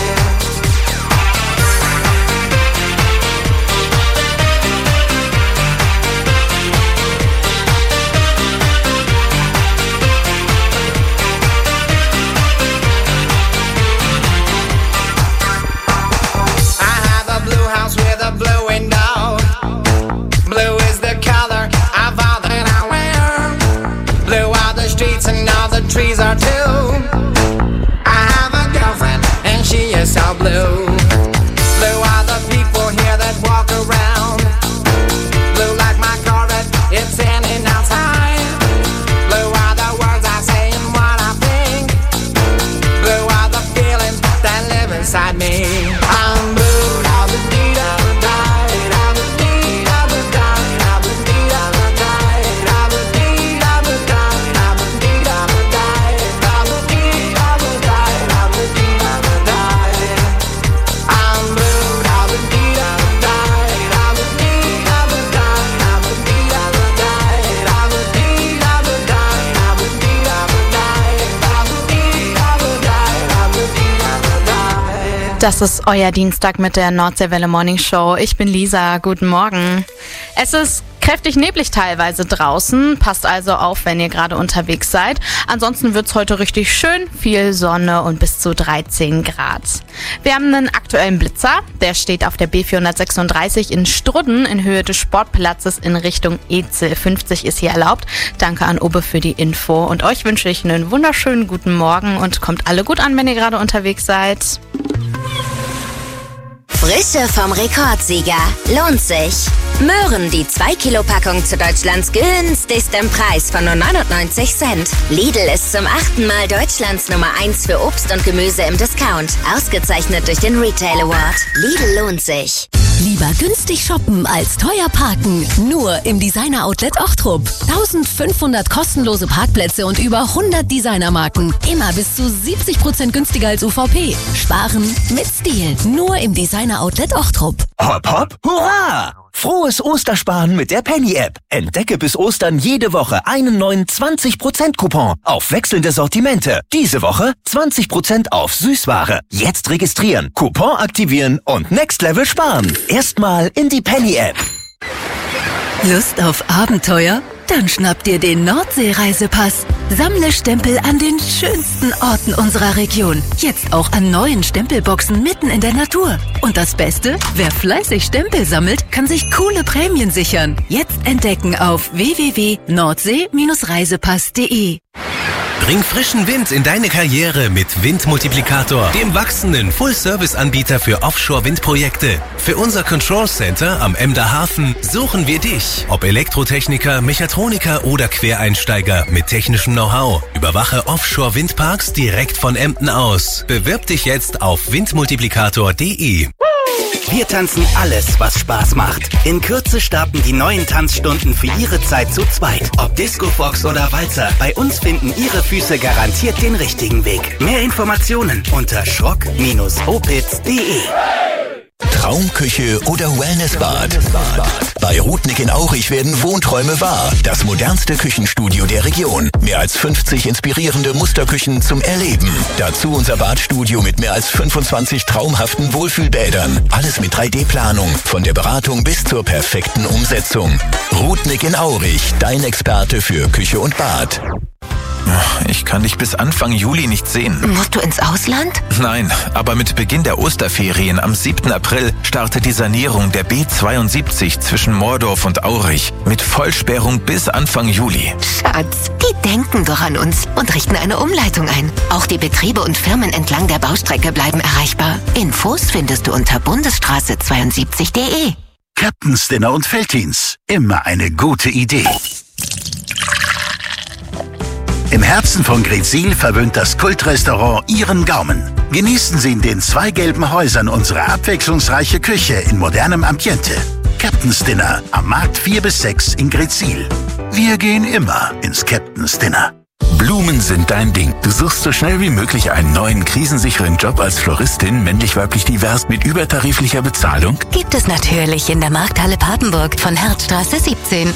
I have a blue house with a blue window. Blue is the color of all that I wear. Blue are the streets and all the trees are too. I have a girlfriend and she is so blue. Blue are the people here that walk around. Blue like my Corvette, it's standing outside. Blue are the words I say and what I think. Blue are the feelings that live inside me. I'm blue, da ba dee da ba die, da ba dee da ba die, da ba dee da ba die, da ba dee da ba die, da ba dee da ba die, da ba dee da ba die, da ba dee da ba die. I'm blue, da ba dee da ba die, da ba dee da ba die, da ba dee da ba die, da ba dee da ba die, da ba dee da ba die, da ba dee da ba die, da ba dee da ba die. Das ist euer Dienstag mit der Nordseewelle Morning Show. Ich bin Lisa, guten Morgen. Es ist kräftig neblig teilweise draußen, passt also auf, wenn ihr gerade unterwegs seid. Ansonsten wird's heute richtig schön, viel Sonne und bis zu 13 Grad. Wir haben einen aktuellen Blitzer, der steht auf der B436 in Strudden in Höhe des Sportplatzes in Richtung Ezel. 50 ist hier erlaubt. Danke an Obe für die Info und euch wünsche ich einen wunderschönen guten Morgen und kommt alle gut an, wenn ihr gerade unterwegs seid. Frische vom Rekordsieger. Lohnt sich. Möhren, die 2-Kilo-Packung zu Deutschlands günstigstem Preis von nur 99 Cent. Lidl ist zum 8. Mal Deutschlands Nummer 1 für Obst und Gemüse im Discount. Ausgezeichnet durch den Retail Award. Lidl lohnt sich. Lieber günstig shoppen als teuer parken. Nur im Designer-Outlet Ochtrup. 1500 kostenlose Parkplätze und über 100 Designermarken. Immer bis zu 70% günstiger als UVP. Sparen mit Stil. Nur im Designer-Outlet Ochtrup. Hopp, hopp, hurra! Frohes Ostersparen mit der Penny-App. Entdecke bis Ostern jede Woche einen neuen 20%-Coupon auf wechselnde Sortimente. Diese Woche 20% auf Süßware. Jetzt registrieren, Coupon aktivieren und Next Level sparen. Erstmal in die Penny-App. Lust auf Abenteuer? Dann schnapp dir den Nordsee-Reisepass. Sammle Stempel an den schönsten Orten unserer Region. Jetzt auch an neuen Stempelboxen mitten in der Natur. Und das Beste? Wer fleißig Stempel sammelt, kann sich coole Prämien sichern. Jetzt entdecken auf www.nordsee-reisepass.de. Bring frischen Wind in deine Karriere mit Windmultiplikator, dem wachsenden Full-Service-Anbieter für Offshore-Windprojekte. Für unser Control Center am Emder Hafen suchen wir dich. Ob Elektrotechniker, Mechatroniker oder Quereinsteiger mit technischem Know-how. Überwache Offshore-Windparks direkt von Emden aus. Bewirb dich jetzt auf windmultiplikator.de. Wir tanzen alles, was Spaß macht. In Kürze starten die neuen Tanzstunden für Ihre Zeit zu zweit. Ob Disco Fox oder Walzer, bei uns finden Ihre Füße garantiert den richtigen Weg. Mehr Informationen unter schrock-opitz.de. Traumküche oder Wellnessbad. Bei Rudnick in Aurich werden Wohnträume wahr. Das modernste Küchenstudio der Region. Mehr als 50 inspirierende Musterküchen zum Erleben. Dazu unser Badstudio mit mehr als 25 traumhaften Wohlfühlbädern. Alles mit 3D-Planung. Von der Beratung bis zur perfekten Umsetzung. Rudnick in Aurich. Dein Experte für Küche und Bad. Ich kann dich bis Anfang Juli nicht sehen. Musst du ins Ausland? Nein, aber mit Beginn der Osterferien am 7. April startet die Sanierung der B72 zwischen Moordorf und Aurich mit Vollsperrung bis Anfang Juli. Schatz, die denken doch an uns und richten eine Umleitung ein. Auch die Betriebe und Firmen entlang der Baustrecke bleiben erreichbar. Infos findest du unter bundesstraße72.de. Captain's Dinner und Veltins. Immer eine gute Idee. Im Herzen von Greetsiel verwöhnt das Kultrestaurant Ihren Gaumen. Genießen Sie in den 2 gelben Häusern unsere abwechslungsreiche Küche in modernem Ambiente. Captain's Dinner am Markt 4 bis 6 in Greetsiel. Wir gehen immer ins Captain's Dinner. Blumen sind dein Ding. Du suchst so schnell wie möglich einen neuen krisensicheren Job als Floristin, männlich-weiblich divers mit übertariflicher Bezahlung? Gibt es natürlich in der Markthalle Papenburg von Herzstraße 17.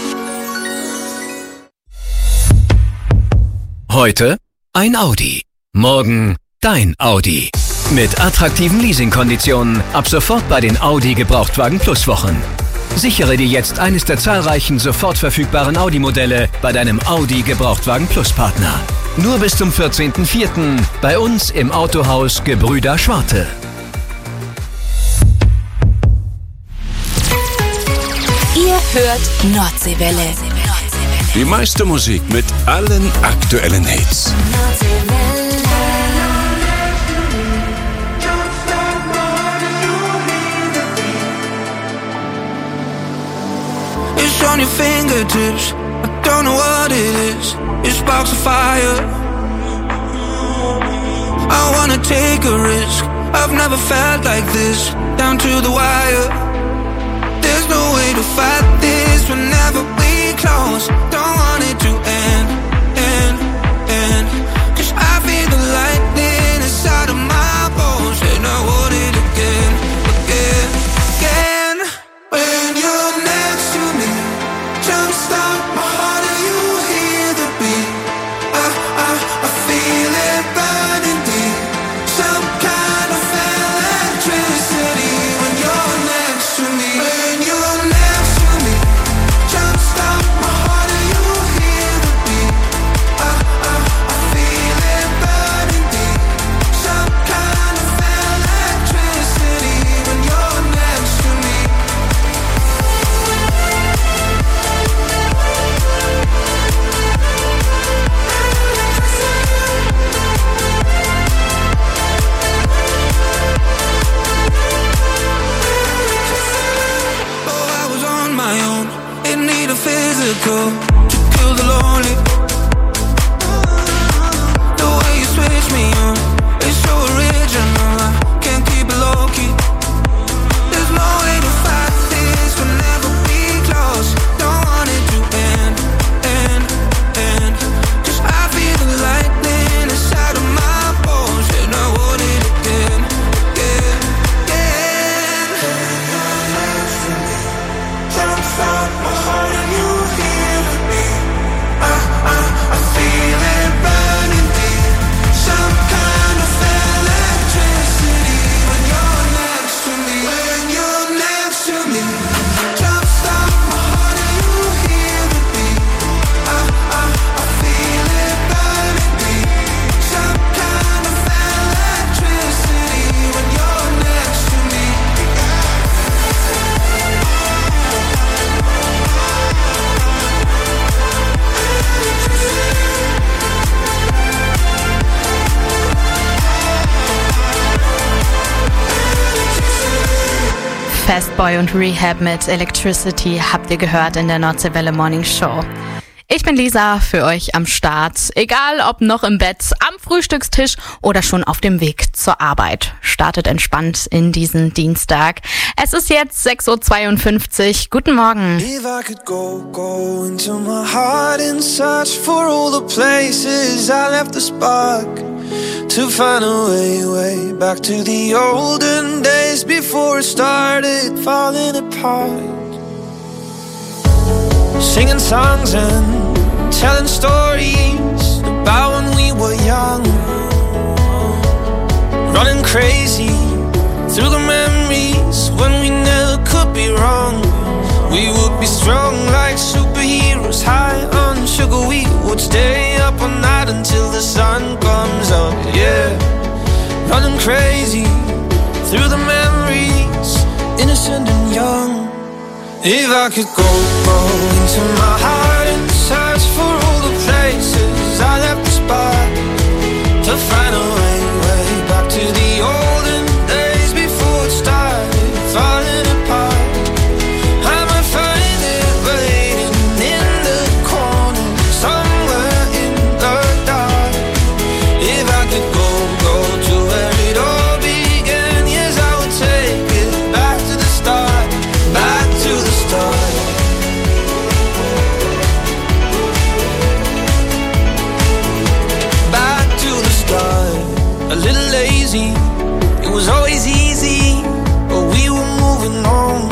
Heute ein Audi. Morgen dein Audi. Mit attraktiven Leasingkonditionen ab sofort bei den Audi Gebrauchtwagen Plus Wochen. Sichere dir jetzt eines der zahlreichen sofort verfügbaren Audi-Modelle bei deinem Audi Gebrauchtwagen Plus Partner. Nur bis zum 14.04. bei uns im Autohaus Gebrüder Schwarte. Ihr hört Nordseewelle. Die meiste Musik mit allen aktuellen Hits. It's on your fingertips. I don't know what it is. It sparks a fire. I wanna take a risk. I've never felt like this. Down to the wire. There's no way to fight this whenever we close. Don't want it to end. 'Cause I feel the lightning inside of my bones, and I want it again. When you're next to me, jumpstart my heart and you hear the beat. I feel it burning deep. Some kind of electricity when you're next to me. When you're next to me, jumpstart my heart and you hear the beat. I feel it burning deep. Some kind of electricity when you're next to me. Fastboy und Rehab mit Electricity habt ihr gehört in der Nordseewelle Morning Show. Ich bin Lisa, für euch am Start. Egal ob noch im Bett, am Frühstückstisch oder schon auf dem Weg zur Arbeit. Startet entspannt in diesen Dienstag. Es ist jetzt 6:52 Uhr. Guten Morgen. If I could go into my heart and search for all the places I left the spark, to find a way back to the olden days before it started falling apart. Singing songs and telling stories about when we were young, running crazy through the memories when we never could be wrong. We would be strong like superheroes, high on sugar. We would stay up all night until the sun comes up, yeah. Running crazy through the memories, innocent and young. If I could go into my heart and search for all the places I left the spot, to find a way back to the olden days before it started falling apart. I might find it waiting in the corner, somewhere in the dark. If I could go to where it all began, yes, I would take it back to the start, back to the start. Back to the start. A little lazy, it was always easy, but we were moving on.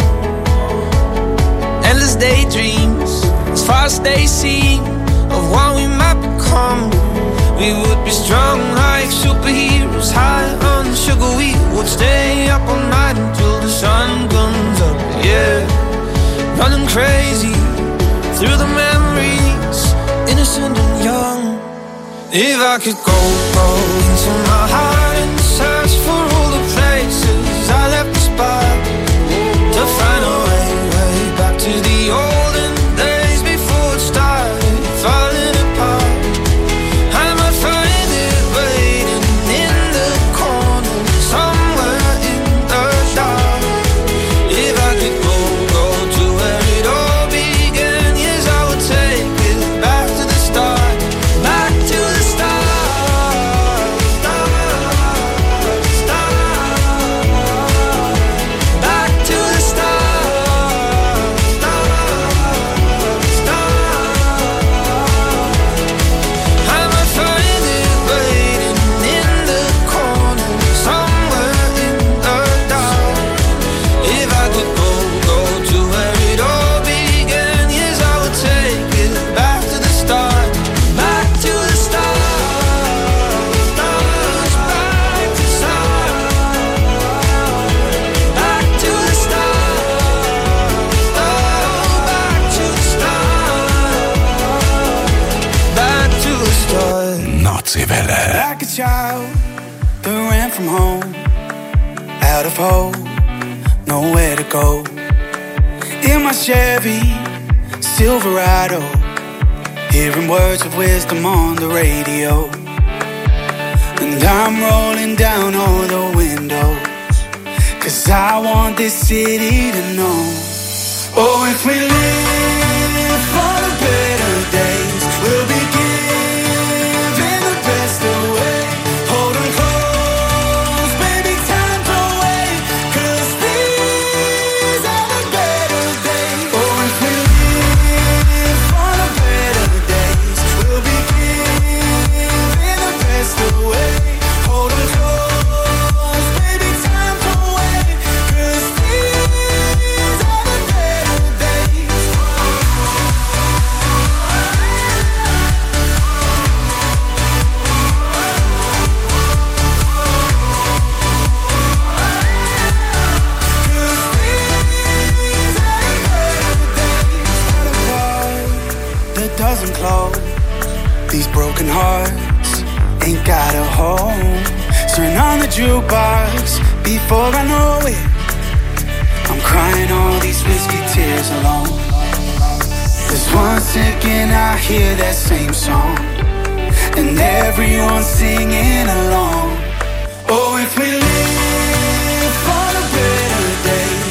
Endless daydreams, as far as they seem, of what we might become. We would be strong like superheroes, high on sugar. We would stay up all night until the sun comes up, yeah. Running crazy through the memories, innocent and young. If I could go into my heart and search for all the places I left the spot, to find a way back to the olden days before it started falling apart. I might find it waiting in the corner, somewhere in the dark. If I could go to where it all began, yes, I would take it back to the start, back to the start. Back to the start. I might find it waiting in the corner, somewhere in the dark. If I could go to where it all began, yes, I would take it back to the start, back to the start. Back to the start. Back to the start. Back to the start. Back to the start. Nordseewelle. Like a child that ran from home, out of hope, nowhere to go. In my Chevy Silverado, hearing words of wisdom on the radio. And I'm rolling down all the windows, 'cause I want this city to know. Oh, if we live for the better days, we'll be giving the best away. Hold 'em close, baby, time to wait, 'cause these are the better days. Oh, if we live for the better days, we'll be giving the best away. Hold 'em close, baby, time to wait, 'cause these are the better days. That doesn't close. These broken hearts ain't got a home. Turn on the jukebox before I know it. I'm crying all these whiskey tears alone. There's one second I hear that same song, and everyone's singing along. Oh, if we live for the better days,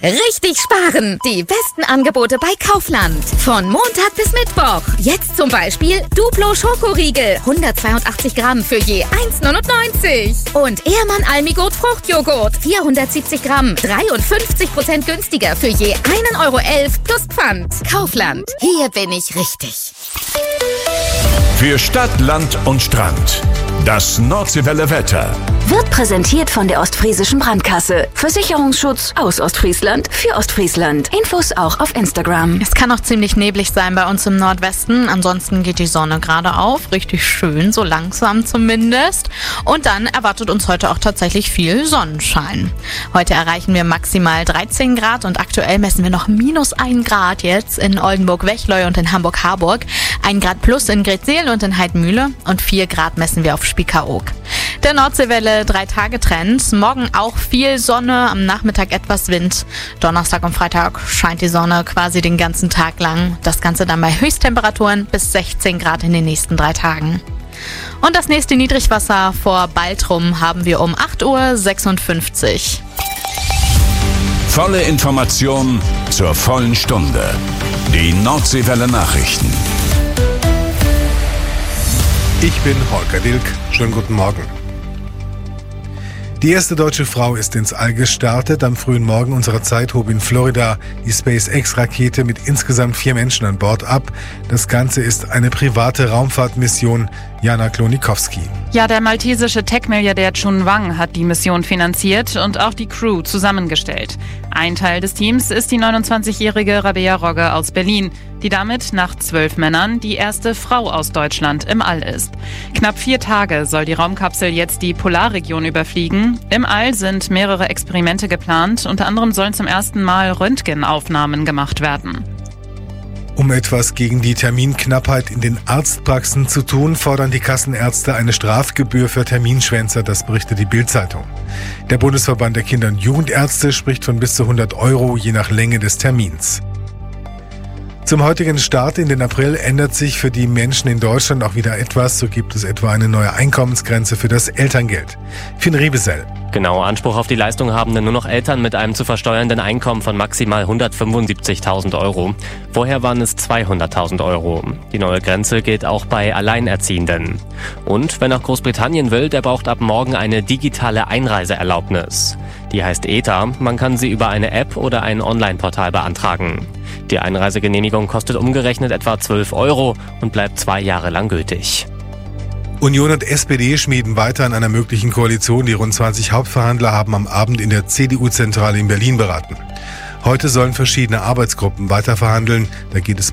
Richtig sparen! Die besten Angebote bei Kaufland. Von Montag bis Mittwoch. Jetzt zum Beispiel Duplo Schokoriegel. 182 Gramm für je 1,99. Und Ehrmann Almigurt Fruchtjoghurt. 470 Gramm. 53% günstiger für je 1,11 Euro plus Pfand. Kaufland. Hier bin ich richtig. Für Stadt, Land und Strand. Das Nordseewelle Wetter. Wird präsentiert von der Ostfriesischen Brandkasse. Versicherungsschutz aus Ostfriesland für Ostfriesland. Infos auch auf Instagram. Es kann auch ziemlich neblig sein bei uns im Nordwesten. Ansonsten geht die Sonne gerade auf. Richtig schön, so langsam zumindest. Und dann erwartet uns heute auch tatsächlich viel Sonnenschein. Heute erreichen wir maximal 13 Grad und aktuell messen wir noch -1 Grad jetzt in Oldenburg-Wechleu und in Hamburg-Harburg. 1 Grad plus in Gretzeel und in Heidmühle und 4 Grad messen wir auf Spiekeroog. Der Nordseewelle 3-Tage-Trend. Morgen auch viel Sonne, am Nachmittag etwas Wind. Donnerstag und Freitag scheint die Sonne quasi den ganzen Tag lang. Das Ganze dann bei Höchsttemperaturen bis 16 Grad in den nächsten 3 Tagen. Und das nächste Niedrigwasser vor Baltrum haben wir um 8:56 Uhr. Volle Information zur vollen Stunde. Die Nordseewelle Nachrichten. Ich bin Holger Dilk. Schönen guten Morgen. Die erste deutsche Frau ist ins All gestartet. Am frühen Morgen unserer Zeit hob in Florida die SpaceX-Rakete mit insgesamt 4 Menschen an Bord ab. Das Ganze ist eine private Raumfahrtmission. Jana Klonikowski. Ja, der maltesische Tech-Milliardär Chun Wang hat die Mission finanziert und auch die Crew zusammengestellt. Ein Teil des Teams ist die 29-jährige Rabea Rogge aus Berlin, die damit nach 12 Männern die erste Frau aus Deutschland im All ist. Knapp 4 Tage soll die Raumkapsel jetzt die Polarregion überfliegen. Im All sind mehrere Experimente geplant. Unter anderem sollen zum ersten Mal Röntgenaufnahmen gemacht werden. Um etwas gegen die Terminknappheit in den Arztpraxen zu tun, fordern die Kassenärzte eine Strafgebühr für Terminschwänzer, das berichtet die Bild-Zeitung. Der Bundesverband der Kinder- und Jugendärzte spricht von bis zu 100 Euro je nach Länge des Termins. Zum heutigen Start in den April ändert sich für die Menschen in Deutschland auch wieder etwas. So gibt es etwa eine neue Einkommensgrenze für das Elterngeld. Finn Riebesell. Genau, Anspruch auf die Leistung haben denn nur noch Eltern mit einem zu versteuernden Einkommen von maximal 175.000 Euro. Vorher waren es 200.000 Euro. Die neue Grenze gilt auch bei Alleinerziehenden. Und wer nach Großbritannien will, der braucht ab morgen eine digitale Einreiseerlaubnis. Die heißt ETA. Man kann sie über eine App oder ein Online-Portal beantragen. Die Einreisegenehmigung kostet umgerechnet etwa 12 Euro und bleibt 2 Jahre lang gültig. Union und SPD schmieden weiter an einer möglichen Koalition. Die rund 20 Hauptverhandler haben am Abend in der CDU-Zentrale in Berlin beraten. Heute sollen verschiedene Arbeitsgruppen weiter verhandeln. Da geht es